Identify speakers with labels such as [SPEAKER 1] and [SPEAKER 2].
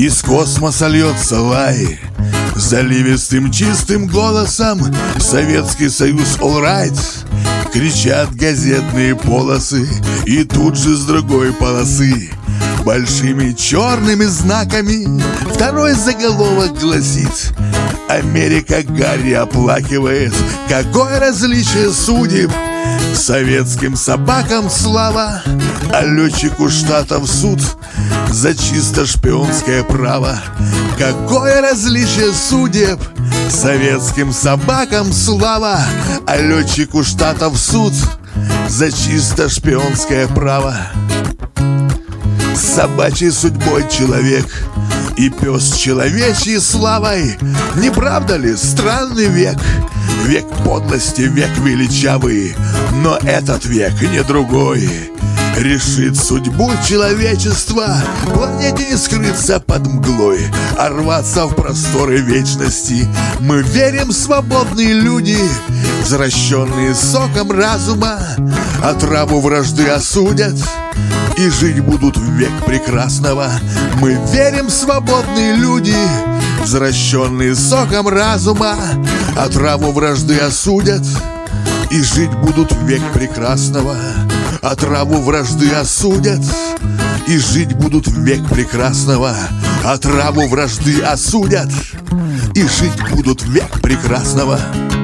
[SPEAKER 1] Из космоса льется лай заливистым чистым голосом. Советский Союз all right, кричат газетные полосы. И тут же с другой полосы большими черными знаками второй заголовок гласит: Америка Гарри оплакивает. Какое различие судеб! Советским собакам слава, а летчику штатов суд за чисто шпионское право. Какое различие судеб! Советским собакам слава, а летчику штатов суд за чисто шпионское право. С собачьей судьбой человек и пес человечьей славой. Не правда ли странный век? Век подлости, век величавый. Но этот век не другой решит судьбу человечества. Планете не скрыться под мглой, а рваться в просторы вечности. Мы верим, свободные люди, взращенные соком разума, отраву вражды осудят и жить будут в век прекрасного. Мы верим, свободные люди, взращенные соком разума, отраву вражды осудят и жить будут в век прекрасного. Отраву вражды осудят и жить будут в век прекрасного. Отраву вражды осудят и жить будут в век прекрасного.